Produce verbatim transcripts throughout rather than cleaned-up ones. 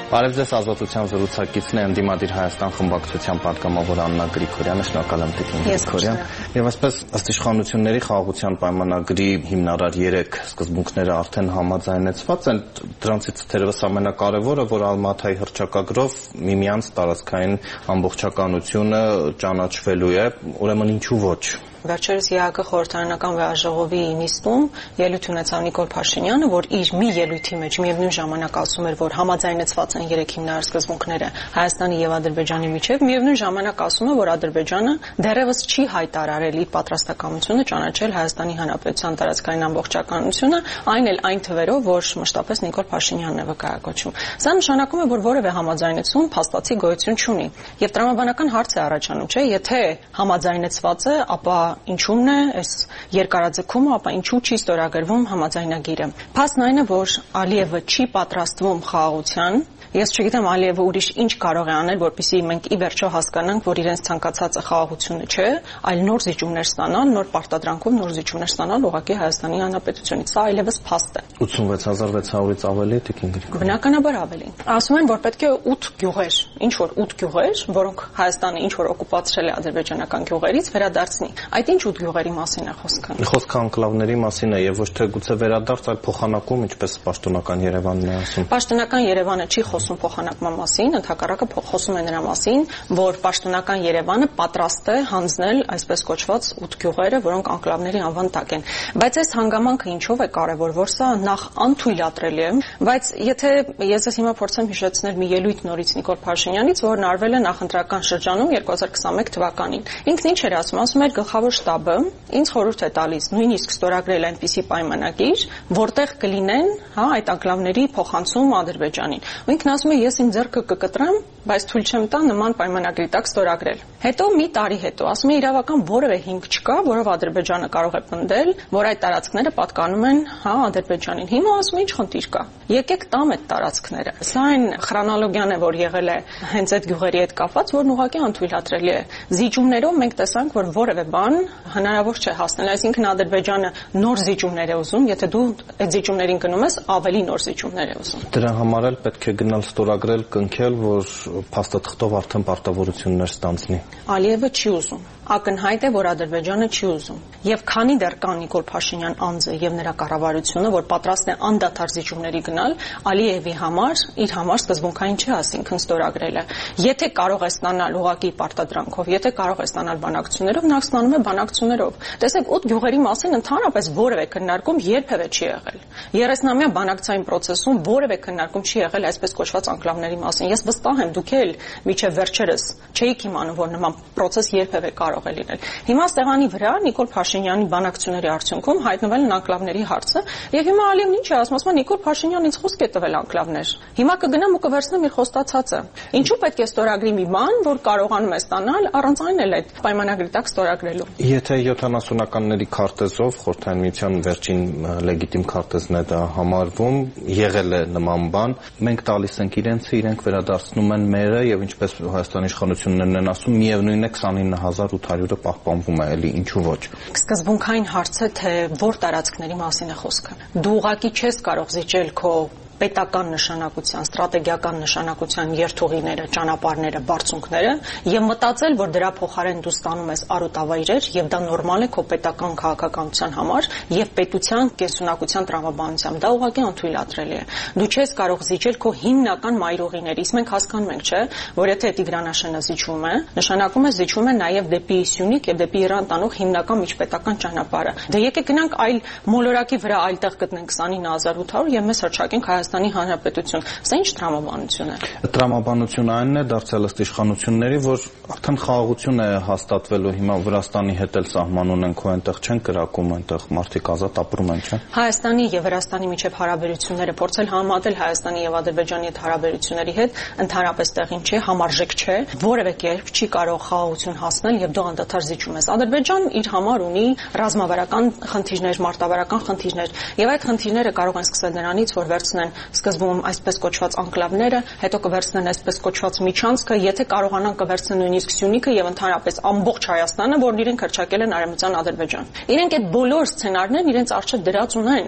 Բարև ձեզ, ազատության զրուցակիցն է ընդդիմադիր Հայաստան խմբակցության պատգամավոր Աննա Գրիգորյանը, շնորհակալ եմ Տիկին Գրիգորյան։ Եվ այսպես ըստ իշխանությունների խաղաղության պայմանագրի հիմնարար երեք սկզբունքները արդեն համաձայնեցված են, դրանցից թերևս ամենակարևորը, որ Ալմաթայի հռչակագրով միմյանց տարածքային ամբողջականությունը ճանաչվելու է, ուրեմն ինչու ոչ։ Վերջերս ԵԱՀԿ խորհրդարանական վեաժողովի նիստում ելույթ ունեցավ Նիկոլ Փաշինյանը, որ իր մի ելույթի մեջ միևնույն ժամանակ ասում էր, որ համաձայնեցված են երեք հիմնարար սկզբունքները Հայաստանի եւ Ադրբեջանի միջեւ, միևնույն ժամանակ ասում է, որ Ադրբեջանը դեռևս չի հայտարարել իր պատրաստակամությունը ճանաչել Հայաստանի Հանրապետության տարածքային ամբողջականությունը, այն էլ այն թվերով, որ մշտապես Նիկոլ Փաշինյանն է վկայակոչում։ Սա նշանակում է, որ որևէ համաձայնեցում փաստացի գոյություն չունի։ Եվ տրամաբանական հարց է առաջանում, չէ՞, եթե համաձայնեցված է, ապա ինչու՞մն է այս երկարաձգումը, ապա ինչու չի ստորագրվում համաձայնագիրը։ Փաստն այն է, որ Ալիևը չի պատրաստվում խաղաղության։ Ես չգիտեմ Ալիևը ուրիշ ինչ կարող է անել, որպեսզի մենք ի վերջո հասկանանք, որ իրենց ցանկացածը խաղաղությունը չէ, այլ նոր զիջումներ ստանալ, նոր պարտադրանքով նոր զիջումներ ստանալ ուղղակի Հայաստանի Հանրապետությունից։ Սա այլևս փաստ է։ ութսունվեց հազար վեց հարյուրից ավելի է Տիկին Գրիգորյան։ Բնականաբար ավելի։ Ասում են, որ պետք է ութ գյուղեր, ինչ որ ութ գյուղեր, որոնք Հայաստանը ինչ որ օկուպացրել է ադրբեջանական գյուղերից, վերադարձնի։ Այդ ինչ ութ գյուղերի մասին է խոսքը։ Խոսքը անկլավների մասին է եւ ոչ թե գուցե վերադարձ, այլ փոխանակում, ինչպես պաշտոնական Երևանն է ասում։ Պաշտոնական Երևանը չի խոսում փոխանակման մասին, ընդհակառակը խոսում է նրա մասին, որ պաշտոնական Երևանը պատրաստ է հանձնել այսպես կոչված ութ գյուղերը, որոնք անկլավների անվան տակ են։ Բայց այս հանգամանքը ինչով է կարևոր, որ սա նախ անթույլատրելի է, բայց եթե ես ես հիմա փորձեմ հիշեցնել մի ելույթ նորից Նիկոլ Փաշինյանից, որն արվել է նախընտրական շրջանում երկու հազար քսաներկու թվականին։ Ինքն ինչ էր ասում, ասում էր գլխավոր շտաբը ինձ խորհուրդ է տալիս նույնիսկ ստորագրել այնպիսի պայմանագիր, որտեղ կլինեն, հա, այդ անկլավների փոխանցում Ադրբեջանին։ Ու ինքն ասում է ես իմ ձեռքը կկտրեմ, բայց թույլ չեմ տա նման պայմանագրի տակ ստորագրել։ Հետո մի տարի հետո ասում է իրավական որևէ հիմք չկա, որով Ադրբեջանը կարող է պնդել, որ այդ տարածքները պատկանում են, հա, Ադրբեջանին։ Հիմա ասում է ինչ խնդիր կա։ Եկեք տամ այդ տարածքները։ Սա այն խրոնոլոգիան է, որ եղել է հենց այդ գյուղերի հետ կապված, որն ուղղակի անթույլատրելի է։ Զիջումներով մենք տեսանք, որ որևէ բան հնարավոր չէ հասնել, այսինքն Ադրբեջանը նոր զիջումներ է ուզում, եթե դու այդ զիջումներին գնում ես, ավելի նոր զիջումներ է ուզում։ Դրա համար էլ պետք է գնալ ստորագրել, կնքել, որ փաստաթղթով արդեն պարտավորություններ ստանձնի։ Ալիևը չի ուզում։ Ակնհայտ է, որ Ադրբեջանը չի ուզում։ Եվ քանի դեռ կա Նիկոլ Փաշինյան անձը եւ նրա կառավարությունը, որ պատրաստ է անդադար զիջումների գնալ, Ալիևի համար իր համար սկզբունքային չի, ասինքն ստորագրելը։ Եթե կարող է ստանալ ուղղակի պարտադրանքով, եթե կարող է ստանալ բանակցություններով, նա ստանում է բանակցություններով։ Տեսեք, ութ գյուղերի մասին ընդհանրապես որևէ քննարկում երբևէ չի եղել։ երեսնամյա բանակցային process-ում որևէ քննարկում չի եղել այսպես կոչված անկլավների մասին։ Ես վստահ եմ, դուք էլ միջև վերջերս չէիք իմանում, որ նման process երբևէ կարող է լինել։ Հիմա ստեղանի վրա Նիկոլ Փաշինյանի բանակցությունների արդյունքում հայտնվել են անկլավների հարցը, եւ հիմա Ալիևն ինչ է ասում, ասում է Նիկոլ Փաշինյանն ինձ խոսք է տվել անկլավներ։ Հիմա կգնամ ու կվերցնեմ իր խոստացածը։ Ինչու պետք է ստորագրի մի բան, որ կարողանում է ստանալ առանց այն էլ այդ պայմանագրի տակ ստորագրելու։ Եթե յոթանասունականների քարտեզով Խորհրդային Միության վերջին լեգիտիմ քարտեզն է դա համարվում, եղել է նման բան, մենք տալիս ենք իրենցը, իրենք վերադարձնում են մերը եւ ինչպես Հայաստանի իշխանություններն են ասում, միևնույն է քսանինը հազար ութ հարյուրը պահպանվում է, էլի ինչու ոչ։ Սկզբունքային հարցը թե որ տարածքների մասին է խոսքը։ Դու ուղղակի չես կարող զիջել քո պետական նշանակության, ստրատեգիական նշանակության երթուղիները, ճանապարհները, բարձունքները եւ մտածել, որ դրա փոխարեն դու ստանում ես արոտավայրեր եւ դա նորմալ է քո պետական քաղաքականության համար եւ պետության կենսունակության տրամաբանությամբ։ Դա ուղղակի անթույլատրելի է։ Դու չես կարող զիջել քո հիմնական մայրուղիներից։ Մենք հասկանում ենք, չէ, որ եթե Տիգրանաշենը զիջում է, նշանակում է զիջում է նաեւ դեպի Սյունիք եւ դեպի Իրան տանող հիմնական միջպետական ճանապարհը։ Դե եկեք գնանք այլ մոլորակի վրա այլտեղ գտնենք քսանինը հազար ութ հարյուր եւ մեզ հրճակենք Հայաստանի Հանրապետություն։ Սա ինչ տրամաբանություն է։ Տրամաբանությունը այնն է դարձել ըստ իշխանությունների, որ արդեն խաղաղություն է հաստատվելու, հիմա Վրաստանի հետ էլ սահման ունենք, ու այնտեղ չեն կրակում, այնտեղ մարդիկ ազատ ապրում են, չէ՞։ Հայաստանի եւ Վրաստանի միջև հարաբերությունները փորձել համատել Հայաստանի եւ Ադրբեջանի հետ հարաբերությունների հետ ընդհանրապես տեղին չէ, համարժեք չէ, որևէ կերպ չի կարող խաղաղություն հասնել եւ դու անդադար զիջում ես։ Ադրբեջանն իր համար ունի ռազմավարական խնդիրներ, մարտավարական խնդիրներ, եւ այդ խնդիրները կարող են սկսել նրանից, որ վերցնեն սկզբում այսպես կոչված անկլավները, հետո կվերցնեն այսպես կոչված միջանցքը, եթե կարողանան կվերցնեն նույնիսկ Սյունիքը եւ ընդհանրապես ամբողջ Հայաստանը, որն իրենք հրճակել են Արևմտյան Ադրբեջան։ Իրենք այդ բոլոր սցենարներն իրենց առջև դրած ունեն։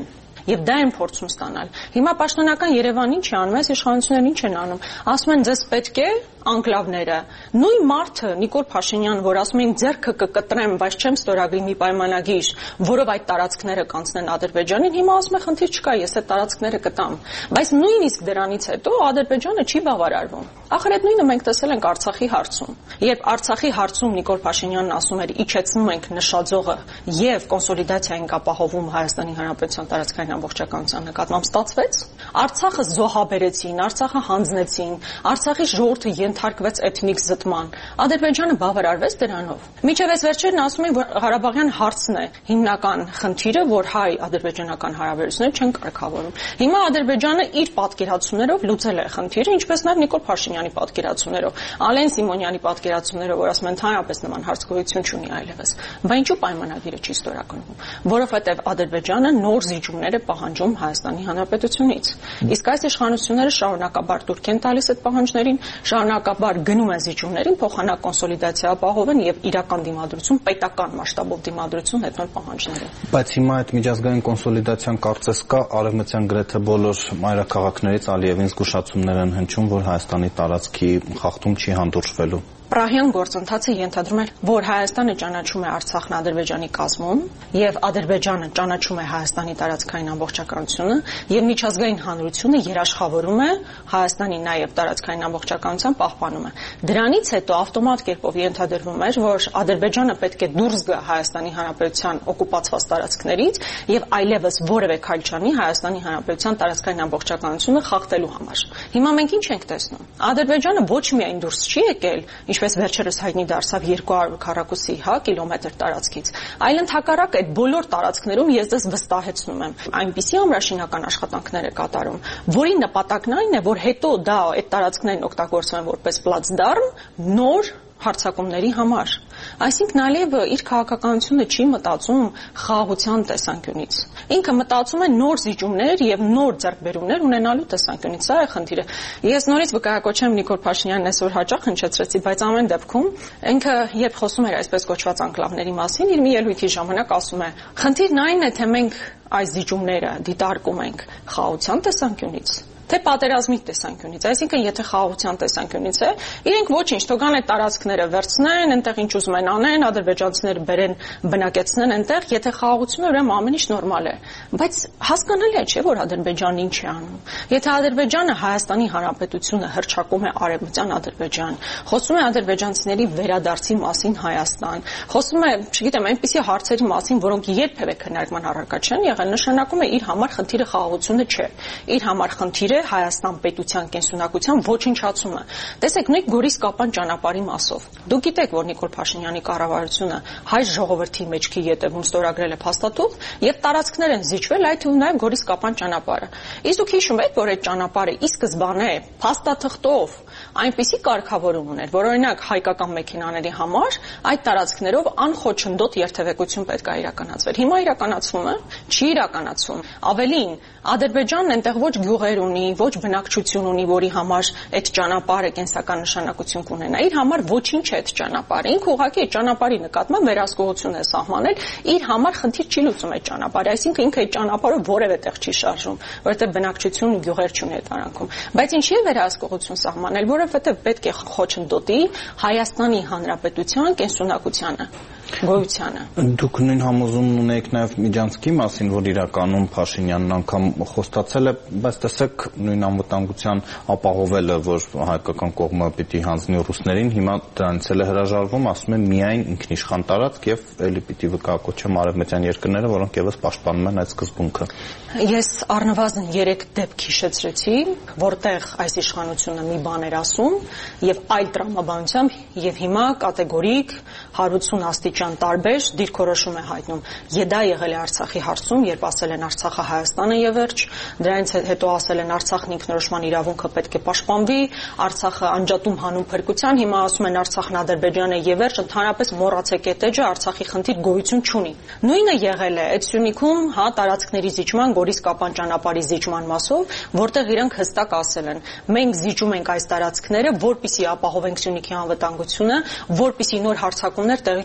եւ դա են փորձում ստանալ։ Հիմա պաշտոնական Երևանն ինչ է անում, այս իշխանություններն ինչ են անում։ Ասում են ձեզ պետք է անկլավները։ Նույն մարդը Նիկոլ Փաշինյանը, որ ասում են ձեռքը կկտրեմ, բայց չեմ ստորագրի մի պայմանագիր, որով այդ տարածքները կանցնեն Ադրբեջանին, հիմա ասում է խնդիր չկա, ես այդ տարածքները կտամ։ Բայց նույնիսկ դրանից հետո Ադրբեջանը չի բավարարվում։ Ախր այդ նույնը մենք տեսել ենք Արցախի հարցում։ Երբ Արցախի հարցում Նիկոլ Փաշինյանն ասում էր իջեցնում ենք նշաձողը եւ կոնսոլիդացիա ենք ապահովում Հայաստանի Հանրապետության տարածքային ամբողջականության նկատմամբ, ստացվեց։ Արցախը զոհաբերեցին, Արցախը հանձնեցին, Արցախի ժողովուրդը ենթարկվեց էթնիկ զտման։ Ադրբեջանը բավարարվեց դրանով։ Միջև այս վերջերն ասում են, որ Ղարաբաղյան հարցն է հիմնական խնդիրը, որ հայ-ադրբեջանական հարաբերությունները չեն կարգավորում։ Հիմա Ադրբեջանը իր պատկերացումներով լուծել է խնդիրը, ինչպես նաև Նիկոլ Փաշինյանի պատկերացումներով, Ալեն Սիմոնյանի պատկերացումներով, որ ասում են ընդհանրապես նման հարց գոյություն չունի այլևս։ Բայց ինչու պայմանագիրը չի ստորագրվում, որովհետև Ադրբեջանը նոր զիջումներ է պահանջում Հայաստանի Հանրապետությունից։ Իսկ այս իշխանությունները շարունակաբար դուրք են տալիս այդ պահանջներին, շարունակաբար գնում են զիջումներին, փոխանակ կոնսոլիդացիա ապահովեն եւ իրական դիմադրություն, պետական մասշտաբով դիմադրություն հետո պահանջներին։ Բայց հիմա այդ միջազգային կոնսոլիդացիան կարծես կա արևմտյան գրեթե բոլոր մայրաքաղաքներից Ալիևին զգուշացումներ են հնչում, որ Հայաստանի տարածքի խախտում չի հանդուրժվելու։ Պրահյան գործընթացը ենթադրում է, որ Հայաստանը ճանաչում է Արցախն Ադրբեջանի կազմում եւ Ադրբեջանը ճանաչում է Հայաստանի տարածքային ամբողջականությունը եւ միջազգային հանրությունը երաշխավորում է Հայաստանի նաեւ տարածքային ամբողջականության պահպանումը։ Դրանից հետո ավտոմատ կերպով ենթադրվում էր, որ Ադրբեջանը պետք է դուրս գա Հայաստանի Հանրապետության օկուպացված տարածքներից եւ այլևս որևէ քայլ չանի Հայաստանի Հանրապետության տարածքային ամբողջականությունը խախտելու համար։ Հիմա մենք ինչ ենք տեսնում։ Ադրբեջանը ոչ միայն դուրս չի եկել, ինչպես վերջերս հայտնի դարձավ երկու հարյուր քառակուսի հա կիլոմետր տարածքից, այլ ընդհակառակ այդ բոլոր տարածքներում ես դες վստահեցնում եմ այնպիսի ամրաշինական աշխատանքներ է կատարում, որի նպատակն այն է, որ հետո դա այդ տարածքներն օգտագործվեն որպես պլացդարմ նոր հարցակումների համար։ Այսինքն Ալիևը իր քաղաքականությունը չի մտածում խաղաղության տեսանկյունից։ Ինքը մտածում է նոր զիջումներ եւ նոր ձեռքբերումներ ունենալու տեսանկյունից։ Սա է խնդիրը։ Ես նորից վկայակոչեմ Նիկոլ Փաշինյանն այսօր հաճախ հնչեցրեցի, բայց ամեն դեպքում ինքը երբ խոսում էր այսպես կոչված անկլավների մասին, իր մի ելույթի ժամանակ ասում է. «Խնդիրն այն է, թե մենք այս զիջումները դիտարկում ենք խաղաղության տեսանկյունից, թե պատերազմի տեսանկյունից, այսինքն եթե խաղաղության տեսանկյունից է, իրենք ոչինչ, թող գան այդ տարածքները վերցնեն, այնտեղ ինչ ուզում են անեն, ադրբեջանցիները բերեն, բնակեցնեն այնտեղ, եթե խաղաղությունը ուրեմն ամեն ինչ նորմալ է։ Բայց հասկանալի է, չէ՞, որ Ադրբեջանն ինչ է անում։ Եթե Ադրբեջանը Հայաստանի Հանրապետությունը հռչակում է Արևմտյան Ադրբեջան, խոսում է ադրբեջանցիների վերադարձի մասին Հայաստան, խոսում է, չգիտեմ, այնպիսի հարցերի մասին, որոնք երբևէ քննարկման առարկա չեն եղել, նշանակում է իր համար խնդիրը խաղաղությունը չէ։ Իր համար խնդիրը Հայաստան պետության կենսունակության ոչնչացումը։ Տեսեք, նույն Գորիս-Կապան ճանապարհի մասով։ Դուք գիտեք, որ Նիկոլ Փաշինյանի կառավարությունը հայ ժողովրդի մեջքի ետևում ստորագրել է փաստաթուղթ եւ տարածքներ են զիջվել, այդ թվում նաեւ Գորիս-Կապան ճանապարհը։ Իսկ դուք հիշում եք, որ այդ ճանապարհը ի սկզբանե փաստաթղթով այնպիսի կարգավորում ուներ, որ օրինակ հայկական մեքենաների համար այդ տարածքներով անխոչնդոտ երթևեկություն պետք է իրականացվեր։ Հիմա իրականացվում է, չի իրականացվում։ Ավելին, Ադրբեջանն այնտեղ ոչ գյուղեր ունի, ոչ բնակչություն ունի, որի համար այդ ճանապարհը կենսական նշանակություն կունենա։ Իր համար ոչինչ է այդ ճանապարհը։ Ինքը ուղղակի այդ ճանապարհի նկատմամբ վերահսկողություն է սահմանել, իր համար խնդիր չի լուծում այդ ճանապարհը, այսինքն ինքը այդ ճանապարհը որևէ տեղ չի շարժում, որովհետև բնակչություն ու գյուղեր չունի այդ արանքում։ Բայց ինչի է վերահսկողություն սահմանել, որովհետև պետք է խոչընդոտի Հայաստանի Հանրապետության կենսունակությանը, գոյությանը։ Դուք նույն համոզումն ունեք նաև Միջանցքի մասին, որ իրականում Փաշինյանն անգամ խոստացել է, բայց տեսեք նույն անվտանգության ապահովելը, որ հայկական կողմը պիտի հանձնի ռուսներին, հիմա դրանից էլ է հրաժարվում, ասում է միայն ինքնիշխան տարածք եւ էլի պիտի վկայակոչեմ արևմտյան երկրները, որոնք եւս պաշտպանում են այդ սկզբունքը։ Ես առնվազն երեք դեպք հիշեցրեցի, որտեղ այս իշխանությունը մի բան էր ասում եւ այլ տրամաբանությամբ եւ հիմա կատեգորիկ հարուցուն աստիճան տարբեր դիրքորոշում է հայտնում։ Եդա եղել է Արցախի հարցում, երբ ասել են Արցախը Հայաստանը եւ վերջ, դրանից հետո ասել են Արցախն ինքնորոշման իրավունքը պետք է պաշտպանվի, Արցախը անջատում հանուն փրկության, հիմա ասում են Արցախն Ադրբեջան է եւ վերջ, ընդհանրապես մոռացեք այդ էջը, Արցախի խնդիր գոյություն չունի։ Նույնը եղել է այդ Սյունիքում, հա, տարածքների զիջման, Գորիս-Կապան ճանապարհի զիջման մասով, որտեղ իրանք հստակ ասել են. մենք զիջում ենք այս տարածքները, որպեսզի ապահովենք Սյունիքի անվտանգությունը, որպեսզի նոր հարձակումներ տեղի չունենան։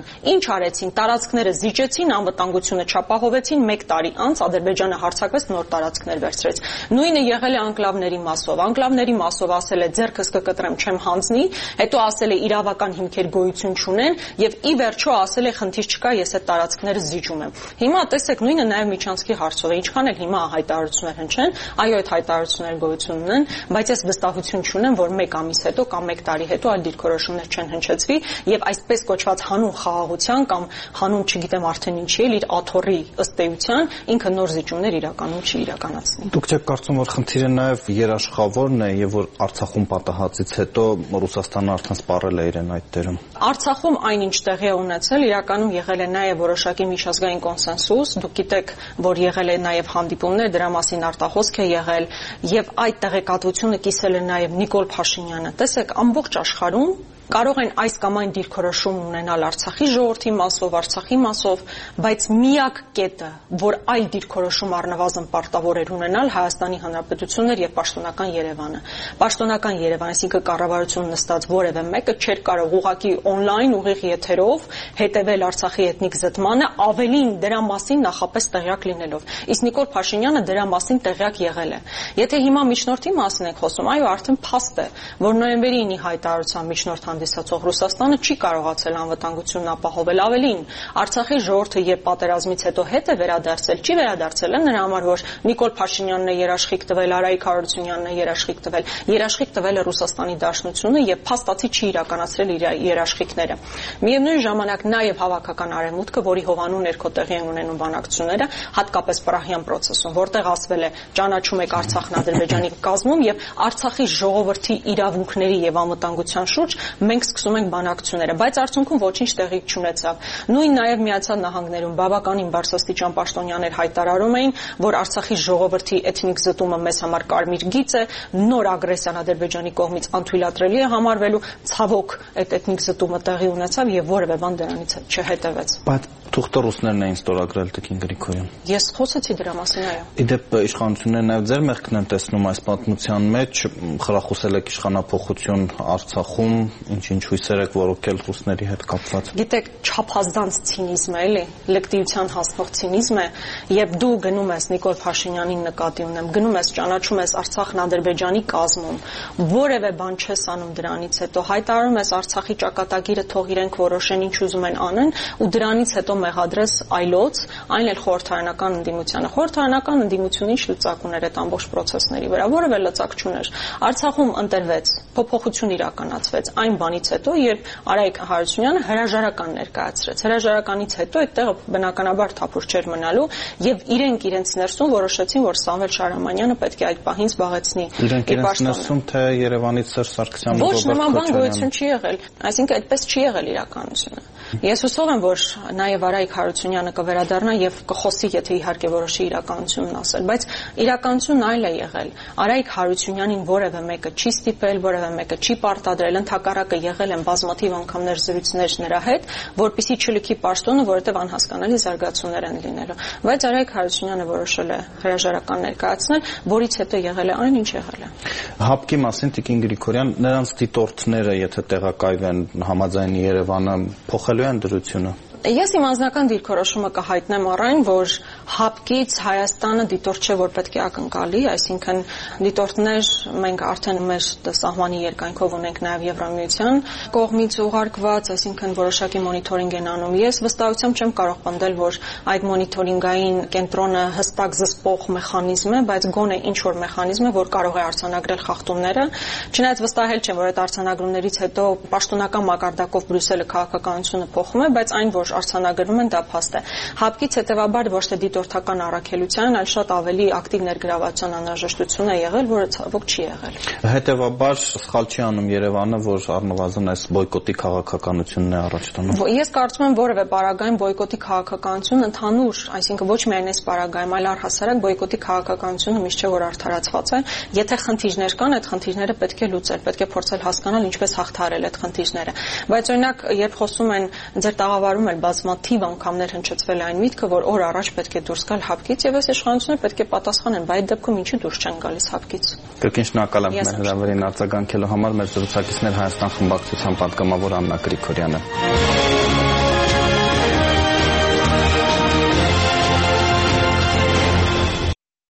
Ադրբեջան։ Ինչ արեցին, տարածքները զիջեցին, անվտանգությունը չապահովեցին, մեկ տարի անց Ադրբեջանը հարձակվեց, նոր տարածքներ վերցրեց։ Նույնը եղել է անկլավների մասով։ Անկլավների մասով ասել է ձեռքս կկտրեմ, չեմ հանձնի, հետո ասել է իրավական հիմքեր գոյություն չունեն եւ ի վերջո ասել է խնդիր չկա, ես այդ տարածքները զիջում եմ։ Հիմա տեսեք նույնը նաեւ Միչանսկի հարցով է, ինչքան էլ հիմա հայտարարություններ հնչեն, այո, այդ հայտարարությունները գոյություն ունեն, բայց ես վստահություն չունեմ, որ մեկ ամիս հետո կամ մեկ տարի հետո այլ դիրքորոշումներ չեն հնչեցվի եւ այսպես կոչված հանուն խաղաղության կամ հանուն, չգիտեմ արդեն ինչի էլ իր աթոռի ըստ էության ինքը նոր զիջումներ իրականում չի իրականացնի։ Դուք չեք կարծում, որ խնդիրը նաեւ երաշխավորն է եւ որ Արցախում պատահածից հետո Ռուսաստանը արդեն սպառել է իրեն այդ դերում։ Արցախում այնինչ տեղի է ունեցել, իրականում եղել է նաեւ որոշակի միջազգային կոնսենսուս, դուք գիտեք, որ եղել է նաեւ հանդիպումներ, դրա մասին արտահոսք է եղել եւ այդ տեղեկատվությունը կիսել է նաեւ Նիկոլ Փաշինյանը։ Տեսեք, ամբողջ աշխարհում կարող են այս կամ այն դիրքորոշում ունենալ Արցախի ժողովրդի մասով, Արցախի մասով, բայց միակ կետը, որ այլ դիրքորոշում առնվազն պարտավոր էր ունենալ Հայաստանի Հանրապետությունն էր եւ պաշտոնական Երևանը։ Պաշտոնական Երևանը, այսինքն կառավարություն նստած որևէ մեկը չէր կարող ուղղակի օնլայն ուղիղ եթերով հետևել Արցախի էթնիկ զտմանը, ավելին դրա մասին նախապես տեղյակ լինելով։ Իսկ Նիկոլ Փաշինյանը դրա մասին տեղյակ եղել է։ Եթե հիմա միջնորդի մասին եք խոսում, այո, արդեն փաստ է, որ նոյեմբերի ինի հայտարարության միջնորդ հանդիսացող Ռուսաստանը չի կարողացել անվտանգությունն ապահովել, ավելին Արցախի ժողովուրդը երբ պատերազմից հետո հետ է վերադարձել, չի վերադարձել է նրա համար, որ Նիկոլ Փաշինյանն է երաշխիք տվել, Արայիկ Հարությունյանն է երաշխիք տվել, երաշխիք տվել է Ռուսաստանի Դաշնությունը եւ փաստացի չի իրականացրել իր երաշխիքները։ Միևնույն ժամանակ նաեւ հավաքական արևմուտքը, որի հովանու ներքո տեղի են ունենում բանակցությունները, հատկապես Պրահյան process-ում, որտեղ ասվել է ճանաչում եք Արցախն Ադրբեջանի կազմում եւ Արցախի ժողովրդի իրավունքների եւ անվտանգության շուրջ մենք սկսում ենք բանակցությունները, բայց արդյունքում ոչինչ տեղի չունեցավ։ Նույն նաև Միացյալ Նահանգներում բավականին բարձրաստիճան պաշտոնյաներ հայտարարում էին, որ Արցախի ժողովրդի էթնիկ զտումը մեզ համար կարմիր գիծ է, նոր ագրեսիան Ադրբեջանի կողմից անթույլատրելի է համարվելու, ցավոք այդ էթնիկ զտումը տեղի ունեցավ եւ որևէ բան դրանից չհետևեց։ Բայց թուղթը ռուսներն էին ստորագրել Տիկին Գրիգորյան։ Ես խոսեցի դրա մասին, այո։ Իդեպ իշխանությունները նաև ձեր մեղքն են տեսնում այս պատմության մեջ, խրախուսել եք իշխանափոխություն Արցախում, ինչ-ինչ հույսեր եք որոքել ռուսների հետ կապված։ Գիտեք, չափազանց ցինիզմ է, էլի, լեկտիության հասնող ցինիզմ է, երբ դու գնում ես Նիկոլ Փաշինյանին նկատի ունեմ, գնում ես ճանաչում ես Արցախն Ադրբեջանի կազմում, որևէ բան չես անում դրանից հետո, հայտարարում ես Արցախի ճակատագիրը թող իրենք որոշեն ինչ ուզում են անեն, ու դրանից հետո մեղադրես այլոց, այն էլ խորհրդարանական ընդդիմությանը։ Խորհրդարանական ընդդիմությունը ինչ լծակ ուներ այդ ամբողջ process-ների վրա, որևէ լծակ չուներ։ Արցախում ընտրվեց, փոփոխություն իրականացվեց այն բանից հետո, երբ Արայիկ Հարությունյանը հրաժարական ներկայացրեց։ Հրաժարականից հետո այդտեղ բնականաբար թափուր չէր մնալու եւ իրենք իրենց ներսում որոշեցին, որ Սամվել Շահրամանյանը պետք է այդ պահին զբաղեցնի իր պաշտոնը։ Թե Երևանից Սերժ Սարգսյանը ոչ նման բան գոյություն չի եղել, այսինքն այդպես չի եղել իրականությունը։ Ես հուսով եմ, որ նաեւ Արայիկ Հարությունյանը կվերադառնա եւ կխոսի, եթե իհարկե որոշի իրականությունն ասել, բայց իրականությունն այլ է եղել։ Արայիկ Հարությունյանին որևէ մեկը չի ստիպել, որևէ մեկը չի պարտադրել, ընդհակառակը եղել են բազմաթիվ անգամներ զրույցներ նրա հետ, որպեսզի չլքի պաշտոնը, որովհետեւ անհասկանալի զարգացումներ են լինելու։ Բայց Արայիկ Հարությունյանը որոշել է հրաժարական ներկայացնել, որից հետո եղել է այն, ինչ եղել է։ Հապկի մասին Տիկին Գրիգորյան, նրանց դիտորդները, եթե տեղակայվեն համաձայնի Երևանը, փոխելու են դրությունը։ Ես իմ անձնական դիրքորոշումը կհայտնեմ առայն, որ հապկից Հայաստանը դիտորդ չէ, որ պետք է ակնկալի, այսինքն դիտորդներ մենք արդեն մեր սահմանի երկայնքով ունենք նաև Եվրամիության կողմից ուղարկված, այսինքն որոշակի մոնիթորինգ են անում։ Ես վստահությամբ չեմ կարող պնդել, որ այդ մոնիթորինգային կենտրոնը հստակ զսպող մեխանիզմ է, բայց գոնե ինչ որ մեխանիզմ է, որ կարող է արձանագրել խախտումները, չնայած վստահել չեմ, որ այդ արձանագրումներից հետո պաշտոնական մակարդակով Բրյուսելը քաղաքականությունը փոխում է, բայց այն, որ արձանագրում են, դա փաստ է։ Հապկից հետևաբար ոչ թե դիտորդական առաքելության, այլ շատ ավելի ակտիվ ներգրավվածության անհրաժեշտություն է եղել, որը ցավոք չի եղել։ Հետևաբար սխալ չի անում Երևանը, որ առնվազն այս բոյկոտի քաղաքականությունն է առաջ տանում։ Ես կարծում եմ որևէ պարագայում բոյկոտի քաղաքականություն ընդհանուր, այսինքն ոչ միայն այս պարագայում, այլ առհասարակ բոյկոտի քաղաքականությունը միշտ չէ որ արդարացված է։ Եթե խնդիրներ կան, այդ խնդիրները պետք է լուծել, պետք է փորձել հասկանալ ինչպես հաղթարել այդ խնդիրները։ Բայց օրինակ, երբ խոսում են ձեր տաղավարում էլ բազմաթիվ անգամներ հնչեցվել այն միտքը, որ օր առաջ պետք է դուրս գալ հապկից եւ այս իշխանությունները պետք է պատասխանեն, բայց այդ դեպքում ինչի դուրս չեն գալիս հապկից։ Կրկին շնորհակալ եմ մեր հրավերին արձագանքելու համար, մեր զրուցակիցներ Հայաստան խմբակցության պատգամավոր Աննա Գրիգորյանը։